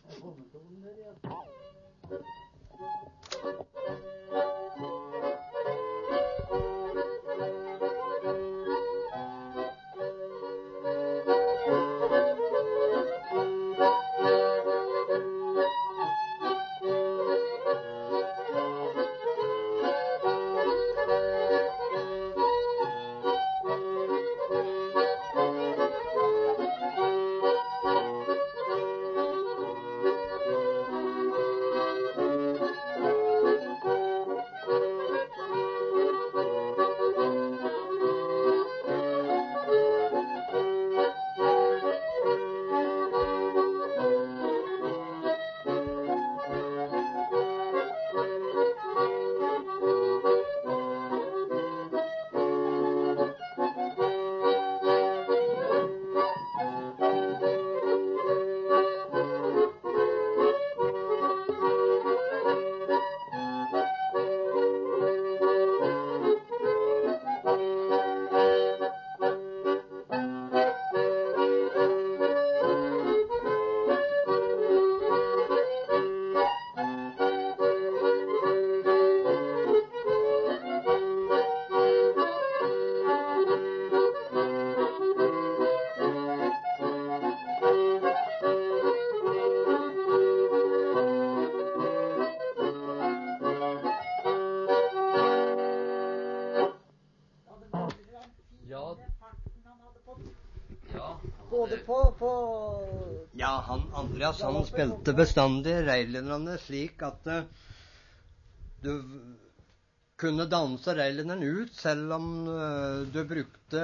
Ja, Andreas, han spilte bestandig reilenderne slik at du kunne danse reilenderen ut, selv om du brukte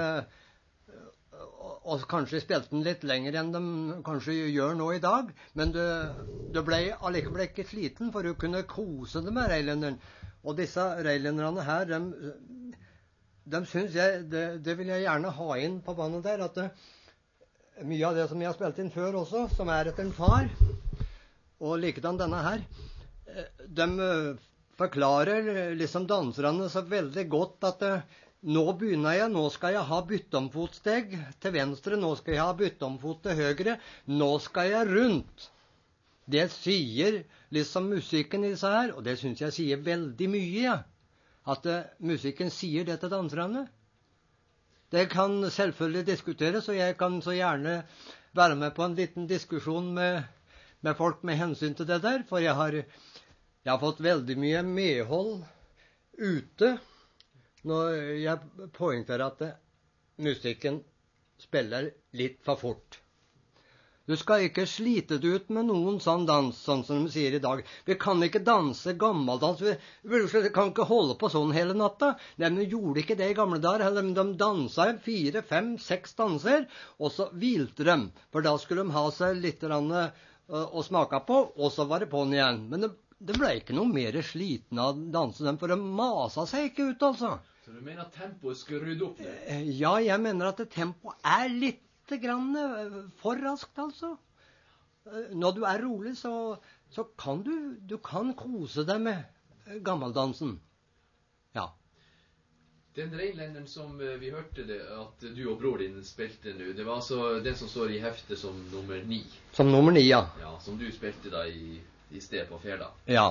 og kanskje spilte den litt lenger enn de kanskje gjør nå i dag, men du ble allikevel ikke sliten, for du kunne kose deg med reilenderen. Og disse reilenderne her, de synes jeg, det vil jeg gjerne ha inn på bandet der, at mye av det som jeg har spilt inn før også, som etter en far, og likedan denne her, de forklarer liksom danserne så veldig godt at nå begynner jeg, nå skal jeg ha byttomfotsteg til venstre, nå skal jeg ha byttomfot til høyre, nå skal jeg rundt. Det sier liksom musikken i disse her, og det synes jeg sier veldig mye, ja. At musikken sier det til danserne. Det kan selvfølgelig diskuteres, og jeg kan så gjerne være med på en liten diskusjon med folk med hensyn til det der, for jeg har fått veldig mye medhold ute når jeg poengterer at musikken spiller litt for fort. Du skal ikke slite det ut med noen sånn dans, sånn som de sier i dag. Vi kan ikke danse gammeldans. Vi kan ikke holde på sånn hele natta. De gjorde ikke det i gamle dager. De danset 4, 5, 6 danser, og så hvilte de. For da skulle de ha seg litt å smake på, og så var det på'n igjen. Men det ble ikke noe mer sliten av å danse dem, for de maset seg ikke ut, altså. Så du mener at tempoet skrudd opp det? Ja, jeg mener at tempoet er litt grann for raskt, altså. Når du er rolig, så kan du kan kose deg med gammeldansen. Ja. Den reinlenderen som vi hørte det, at du og bror din spilte nå, det var altså den som står i heftet som nummer 9. Som nummer 9, ja. Ja, som du spilte da i sted på Fjærda. Ja.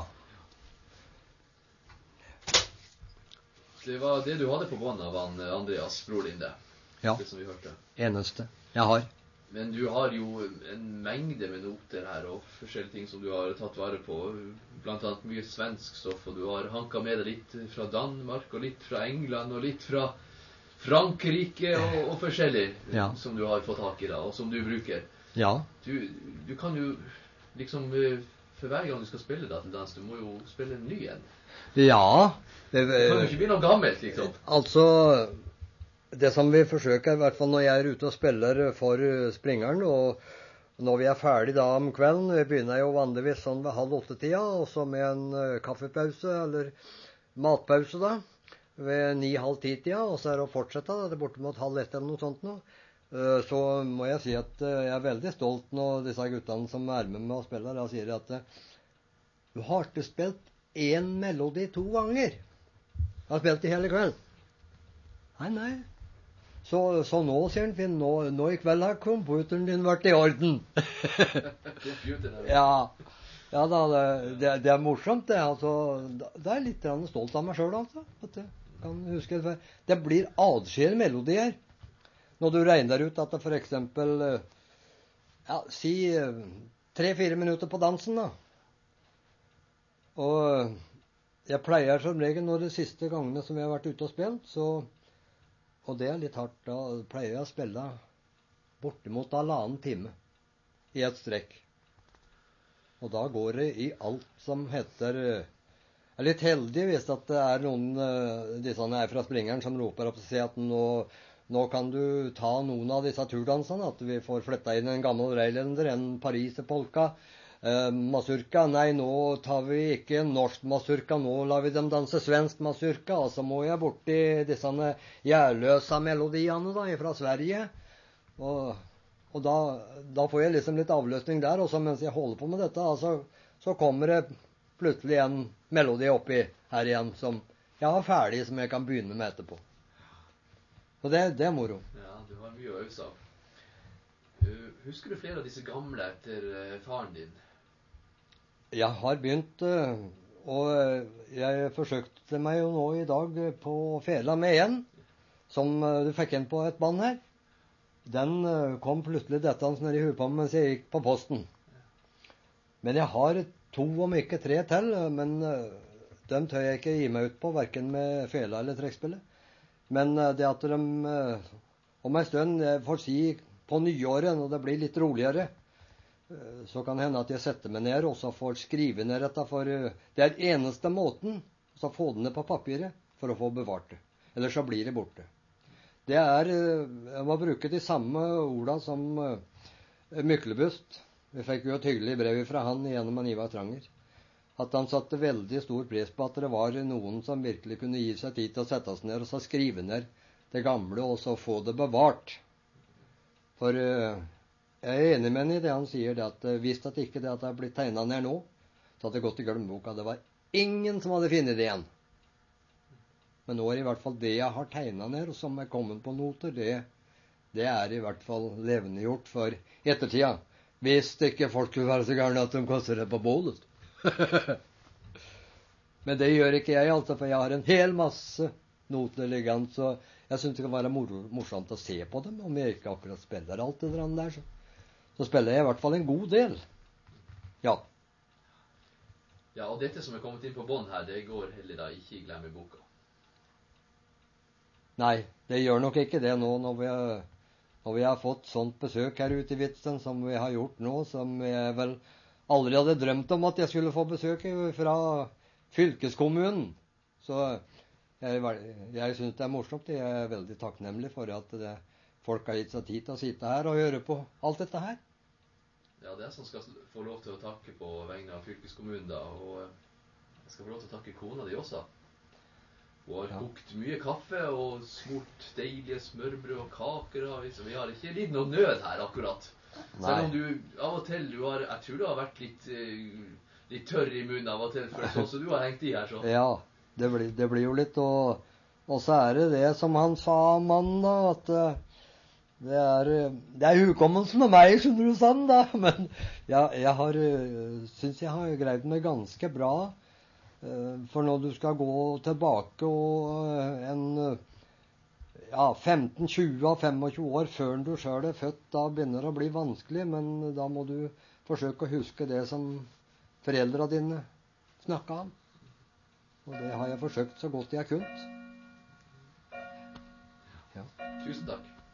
Det var det du hadde på bånd av Andreas, bror din, det. Ja. Det som vi hørte. Eneste jeg har. Men du har jo en mengde med noter her, og forskjellige ting som du har tatt vare på. Blant annet mye svensk stoff, og du har hanket med deg litt fra Danmark, og litt fra England, og litt fra Frankrike, og forskjellig, ja, som du har fått tak i da, og som du bruker. Ja. Du kan jo liksom, for hver gang du skal spille da til dans, du må jo spille en ny en. Ja. Det kan jo ikke bli noe gammelt, liksom. Altså, det som vi forsøker, i hvert fall når jeg er ute og spiller for springeren, og når vi er ferdig da om kvelden, vi begynner jo vanligvis sånn ved 7:30, og så med en kaffepause, eller matpause da, ved 9:30, og så er det å fortsette, da, det er bortimot 12:30 eller noe sånt nå. Så må jeg si at jeg er veldig stolt når disse guttene som er med meg og spiller, da sier at du har ikke spilt en melodi 2 ganger. Jeg har spilt i hele kveld. Nei. Så nå, sier han Finn, nå i kveld har computeren din vært i orden. Ja. Ja da, det er morsomt det. Altså, det er litt stolt av meg selv, altså. At jeg kan huske det. Det blir adskillige melodier. Når du regner ut at det for eksempel, ja, si 3-4 minutter på dansen da. Og jeg pleier som regel når de siste gangene som jeg har vært ute og spilt, og det er litt hardt, da pleier jeg å spille bortimot 1,5 time i et strekk. Og da går det i alt som heter. Jeg er litt heldig hvis at det er noen disse her fra Springeren som roper opp og sier at nå kan du ta noen av disse turdansene, at vi får fletta inn en gammel reilender, en pariserpolka, mazurka. Nei, nå tar vi ikke norsk mazurka, nå lar vi dem danse svensk mazurka. Og så må jeg borti disse jærløsa melodiene da, fra Sverige. Og da får jeg liksom litt avløsning der, og så mens jeg holder på med dette, altså, så kommer det plutselig en melodi oppi her igjen som jeg har ferdig, som jeg kan begynne med etterpå. Og det er moro. Ja, du har mye å øve av. Husker du flere av disse gamle etter faren din? Jeg har begynt, og jeg forsøkte meg jo nå i dag på fela med en, som du fikk inn på et band her. Den kom plutselig dette ned i huet på meg mens jeg gikk på posten. Men jeg har 2, om ikke 3 til, men dem tør jeg ikke gi meg ut på, hverken med fela eller trekkspillet. Men det at de om en stund, jeg får si på nyåret, når det blir litt roligere, så kan det hende at jeg setter meg ned og så får skrive ned dette, for det er eneste måten å få det ned på papiret for å få bevart det. Ellers så blir det borte. Det er, jeg må bruke de samme ordene som Myklebust. Vi fikk jo et hyggelig brev fra han gjennom Ivar Tranger. At han satte veldig stor pris på at det var noen som virkelig kunne gi seg tid til å sette seg ned og så skrive ned det gamle og så få det bevart. For jeg er enig med han i det han sier, det at hvis det ikke det at det har blitt tegnet ned nå, så hadde det gått i glemmeboka. Det var ingen som hadde funnet det igjen. Men nå er i hvert fall det jeg har tegnet ned, og som er kommet på noter, det er i hvert fall levendegjort for ettertida. Hvis ikke folk vil være så gærne at de kaster det på bålet. Men det gjør ikke jeg, altså, for jeg har en hel masse noter liggende, så jeg synes det kan være morsomt å se på dem, om jeg ikke akkurat spiller alt det der. Så spiller jeg i hvert fall en god del. Ja. Ja, og dette som er kommet inn på bånd her, det går heller da ikke i glemmeboka. Nei, det gjør nok ikke det nå når vi har fått sånt besøk her ute i Hvitsten som vi har gjort nå, som jeg vel aldri hadde drømt om at jeg skulle få besøk fra fylkeskommunen. Så jeg synes det er morsomt. Jeg er veldig takknemlig for at folk har gitt seg tid til å sitte her og høre på alt dette her. Ja, det er som skal få lov til å takke på vegne av fylkeskommunen da, og jeg skal få lov til å takke kona di også. Hun har kokt mye kaffe og smurt deilige smørbrød og kaker. Så vi har ikke litt noe nød her akkurat. Nei. Selv om du av og til, jeg tror du har vært litt tørr i munnen av og til, for sånn som du har hengt i her. Så. Ja, det blir jo litt, og så er det som han sa, mannen da, at det er hukommelsen med meg, skjønner du sånn da. Men jeg synes jeg har greid meg ganske bra. For når du skal gå tilbake og 15-20-25 år før du selv er født, da begynner det å bli vanskelig, men da må du forsøke å huske det som foreldrene dine snakket om. Og det har jeg forsøkt så godt jeg har kunnet. Ja. Tusen takk.